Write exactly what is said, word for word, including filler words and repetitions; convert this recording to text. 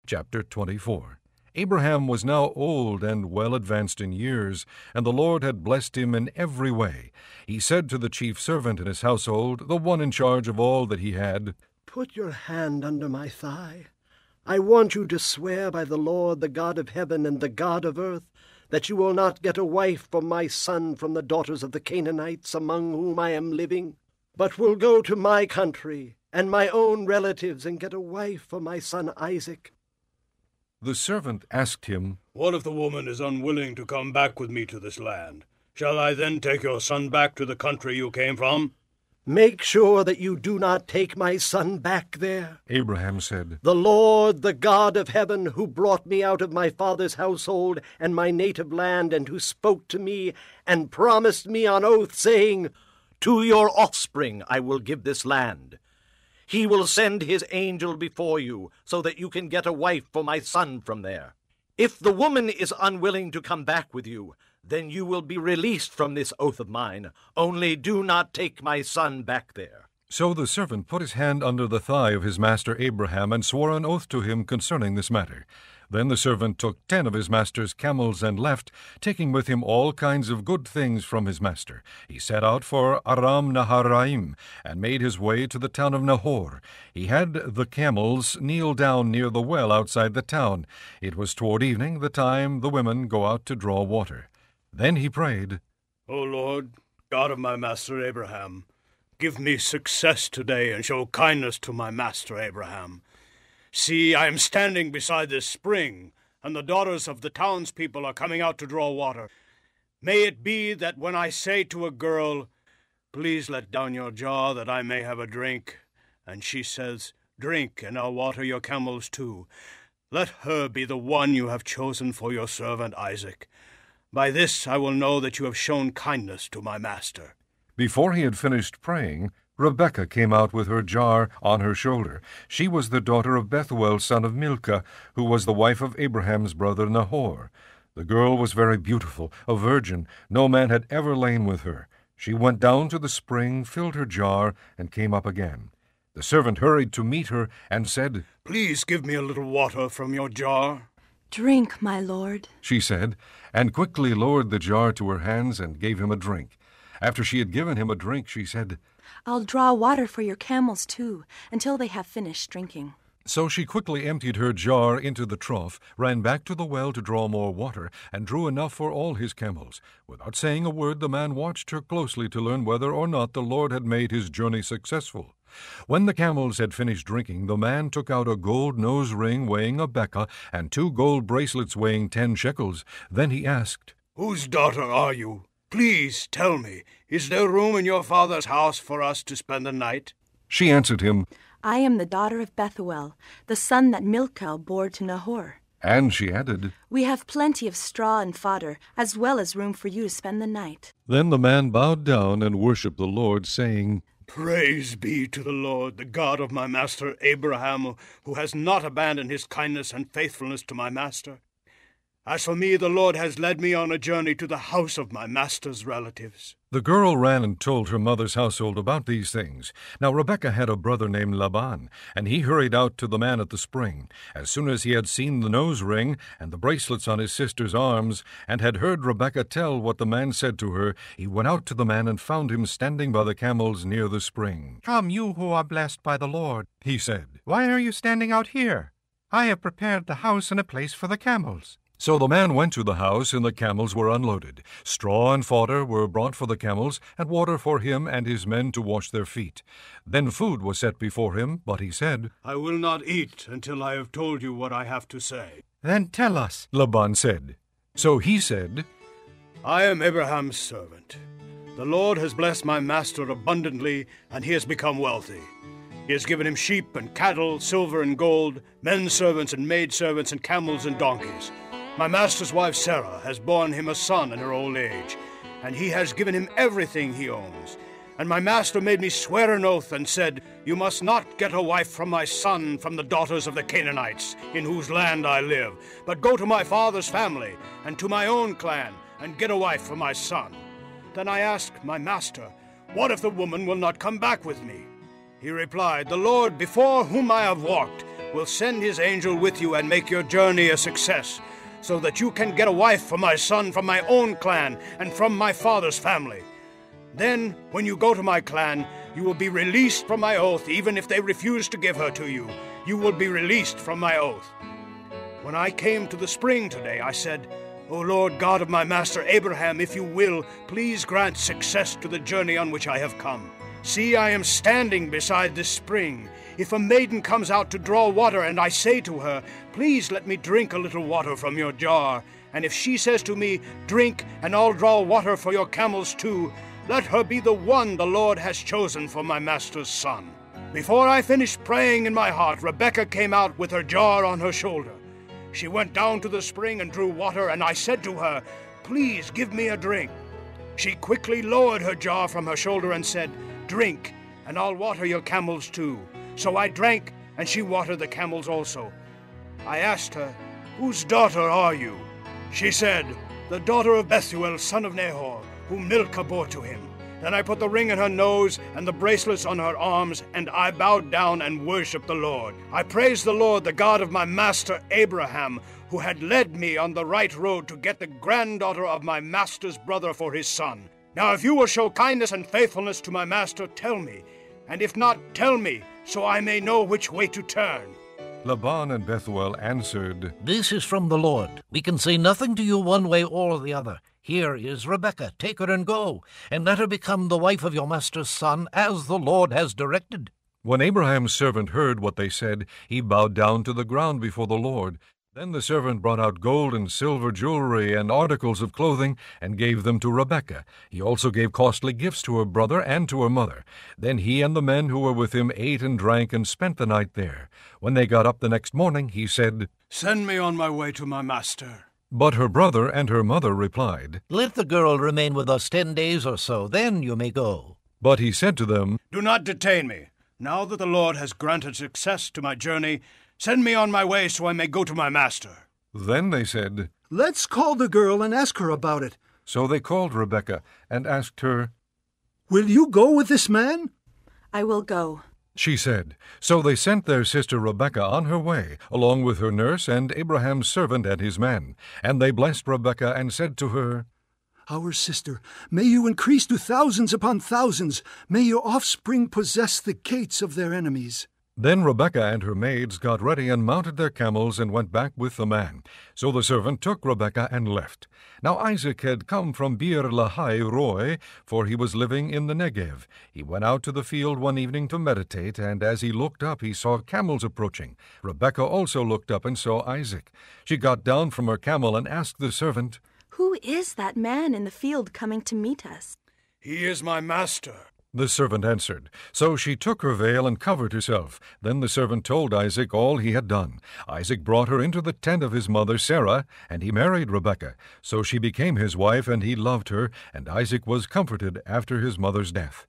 Chapter twenty-four. Abraham was now old and well advanced in years, and the Lord had blessed him in every way. He said to the chief servant in his household, the one in charge of all that he had, "Put your hand under my thigh. I want you to swear by the Lord, the God of heaven and the God of earth, that you will not get a wife for my son from the daughters of the Canaanites among whom I am living, but will go to my country and my own relatives and get a wife for my son Isaac." The servant asked him, "What if the woman is unwilling to come back with me to this land? Shall I then take your son back to the country you came from?" "Make sure that you do not take my son back there," Abraham said. "The Lord, the God of heaven, who brought me out of my father's household and my native land, and who spoke to me and promised me on oath, saying, 'To your offspring I will give this land.' He will send his angel before you, so that you can get a wife for my son from there. If the woman is unwilling to come back with you, then you will be released from this oath of mine. Only do not take my son back there." So the servant put his hand under the thigh of his master Abraham and swore an oath to him concerning this matter. Then the servant took ten of his master's camels and left, taking with him all kinds of good things from his master. He set out for Aram Naharaim and made his way to the town of Nahor. He had the camels kneel down near the well outside the town. It was toward evening, the time the women go out to draw water. Then he prayed, "O Lord, God of my master Abraham, give me success today and show kindness to my master Abraham. See, I am standing beside this spring, and the daughters of the townspeople are coming out to draw water. May it be that when I say to a girl, 'Please let down your jar that I may have a drink,' and she says, 'Drink, and I'll water your camels too,' let her be the one you have chosen for your servant Isaac. By this I will know that you have shown kindness to my master." Before he had finished praying, Rebekah came out with her jar on her shoulder. She was the daughter of Bethuel, son of Milcah, who was the wife of Abraham's brother Nahor. The girl was very beautiful, a virgin. No man had ever lain with her. She went down to the spring, filled her jar, and came up again. The servant hurried to meet her and said, "Please give me a little water from your jar." "Drink, my lord," she said, and quickly lowered the jar to her hands and gave him a drink. After she had given him a drink, she said, "I'll draw water for your camels too, until they have finished drinking." So she quickly emptied her jar into the trough, ran back to the well to draw more water, and drew enough for all his camels. Without saying a word, the man watched her closely to learn whether or not the Lord had made his journey successful. When the camels had finished drinking, the man took out a gold nose ring weighing a beka and two gold bracelets weighing ten shekels. Then he asked, "Whose daughter are you? Please tell me, is there room in your father's house for us to spend the night?" She answered him, "I am the daughter of Bethuel, the son that Milcah bore to Nahor." And she added, "We have plenty of straw and fodder, as well as room for you to spend the night." Then the man bowed down and worshipped the Lord, saying, "Praise be to the Lord, the God of my master Abraham, who has not abandoned his kindness and faithfulness to my master. As for me, the Lord has led me on a journey to the house of my master's relatives." The girl ran and told her mother's household about these things. Now Rebekah had a brother named Laban, and he hurried out to the man at the spring. As soon as he had seen the nose ring and the bracelets on his sister's arms, and had heard Rebekah tell what the man said to her, he went out to the man and found him standing by the camels near the spring. "Come, you who are blessed by the Lord," he said. "why are you standing out here? I have prepared the house and a place for the camels." So the man went to the house, and the camels were unloaded. Straw and fodder were brought for the camels, and water for him and his men to wash their feet. Then food was set before him, but he said, "I will not eat until I have told you what I have to say." "Then tell us," Laban said. So he said, "I am Abraham's servant. The Lord has blessed my master abundantly, and he has become wealthy. He has given him sheep and cattle, silver and gold, men servants and maidservants, and camels and donkeys. My master's wife Sarah has borne him a son in her old age, and he has given him everything he owns. And my master made me swear an oath and said, 'You must not get a wife from my son from the daughters of the Canaanites, in whose land I live, but go to my father's family and to my own clan, and get a wife for my son.' Then I asked my master, 'What if the woman will not come back with me?' He replied, 'The Lord before whom I have walked will send his angel with you and make your journey a success, so that you can get a wife for my son from my own clan and from my father's family. Then, when you go to my clan, you will be released from my oath, even if they refuse to give her to you. You will be released from my oath. When I came to the spring today, I said, O Lord God of my master Abraham, if you will, please grant success to the journey on which I have come. See, I am standing beside this spring. If a maiden comes out to draw water, and I say to her, please let me drink a little water from your jar, and if she says to me, drink, and I'll draw water for your camels too, let her be the one the Lord has chosen for my master's son. Before I finished praying in my heart, Rebekah came out with her jar on her shoulder. She went down to the spring and drew water, and I said to her, please give me a drink. She quickly lowered her jar from her shoulder and said, drink, and I'll water your camels too. So I drank, and she watered the camels also. I asked her, whose daughter are you? She said, the daughter of Bethuel, son of Nahor, whom Milcah bore to him. Then I put the ring in her nose and the bracelets on her arms, and I bowed down and worshipped the Lord. I praised the Lord, the God of my master Abraham, who had led me on the right road to get the granddaughter of my master's brother for his son. Now if you will show kindness and faithfulness to my master, tell me, and if not, tell me, so I may know which way to turn. Laban and Bethuel answered, This is from the Lord. We can say nothing to you one way or the other. Here is Rebekah. Take her and go, and let her become the wife of your master's son, as the Lord has directed. When Abraham's servant heard what they said, he bowed down to the ground before the Lord. Then the servant brought out gold and silver jewelry and articles of clothing, and gave them to Rebekah. He also gave costly gifts to her brother and to her mother. Then he and the men who were with him ate and drank and spent the night there. When they got up the next morning, he said, Send me on my way to my master. But her brother and her mother replied, Let the girl remain with us ten days or so, then you may go. But he said to them, Do not detain me. Now that the Lord has granted success to my journey, send me on my way so I may go to my master. Then they said, Let's call the girl and ask her about it. So they called Rebekah and asked her, Will you go with this man? I will go. She said. So they sent their sister Rebekah on her way, along with her nurse and Abraham's servant and his men. And they blessed Rebekah and said to her, Our sister, may you increase to thousands upon thousands. May your offspring possess the gates of their enemies. Then Rebekah and her maids got ready and mounted their camels and went back with the man. So the servant took Rebekah and left. Now Isaac had come from Beer Lahai Roi, for he was living in the Negev. He went out to the field one evening to meditate, and as he looked up he saw camels approaching. Rebekah also looked up and saw Isaac. She got down from her camel and asked the servant, Who is that man in the field coming to meet us? He is my master. The servant answered. So she took her veil and covered herself. Then the servant told Isaac all he had done. Isaac brought her into the tent of his mother Sarah, and he married Rebekah. So she became his wife, and he loved her, and Isaac was comforted after his mother's death.